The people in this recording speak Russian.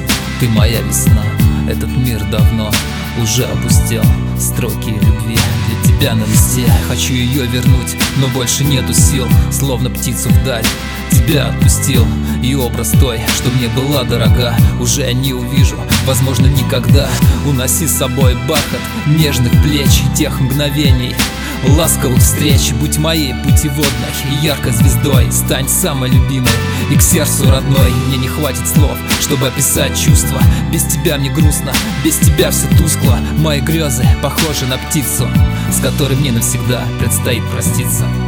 Ты моя весна, этот мир давно уже опустел. Строки любви для тебя на листе. Хочу ее вернуть, но больше нету сил. Словно птицу вдаль тебя отпустил. И образ той, что мне была дорога, уже я не увижу, возможно, никогда. Уноси с собой бархат нежных плеч и тех мгновений ласковых встреч. Будь моей путеводной и яркой звездой. Стань самой любимой и к сердцу родной. Мне не хватит слов, чтобы описать чувства. Без тебя мне грустно, без тебя все тускло. Мои грезы похожи на птицу, с которой мне навсегда предстоит проститься.